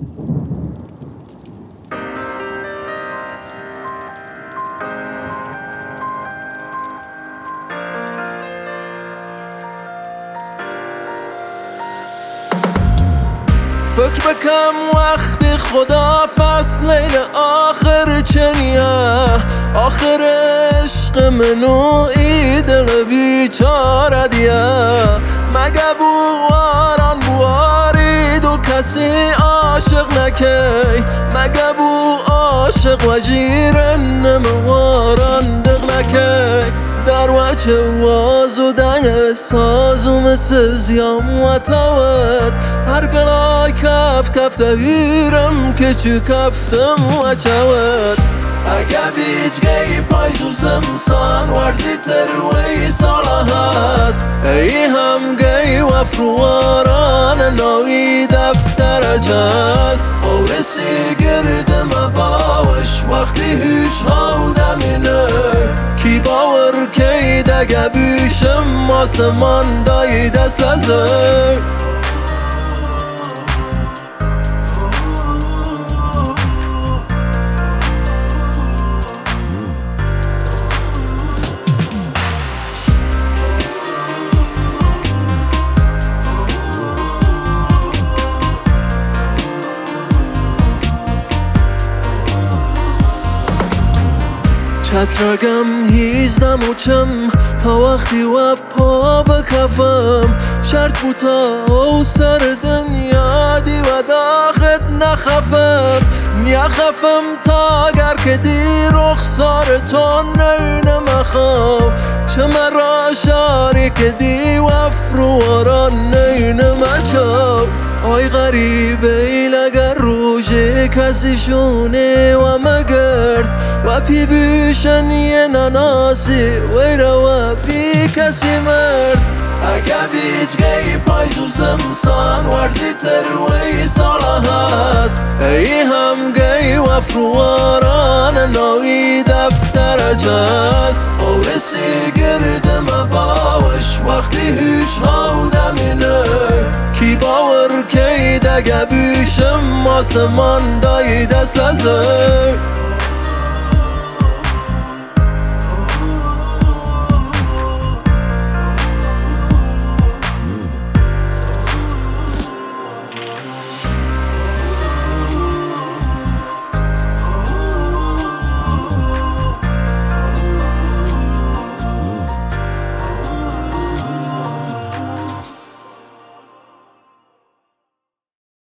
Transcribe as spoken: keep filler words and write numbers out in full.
فکر بکم وقتی خدا فصل لیل آخر چنیه آخر عشق منو ای دل بیچاره دیه مگه بواران بوارید و کسی عاشق نکی مگه بو عاشق و جیرن نمواران دق نکی در وجه واز و دنگ ساز و مثل زیام و تاوت هر گلای کفت کفت ویرم که چو کفتم و چوت اگه بیجگی پای زوزم سان ورزی تروی ساله هست ای هم گی و فرواران نوی دفتر جست اورسی گردم باوش وقتی هیچ هاودمینه کی باور کی دگه بیشم آسمان دایده سزه چترگم هیزدم و چم تا وقتی و پا بکفم شرط بوتا او سر دنیا دی و داخت نخفم نخفم تا گر که دی رخسار تو نینه مخواب چه مرا شاری که دی و فرواران نینه مچاب آی غریبه ای لگر روژه کسی شونه و مگرد و پی بیشن یه نناسی ویرا و پی کسی مرد اگه بیجگی پای زوزم سان ورزی تروی ساله هست ای هم گی و فرواران نوی دفتر جست اورسی گردم باوش وقتی هیچ هاودمینه کی باور کی دگه بیشم آسمان دایده سزه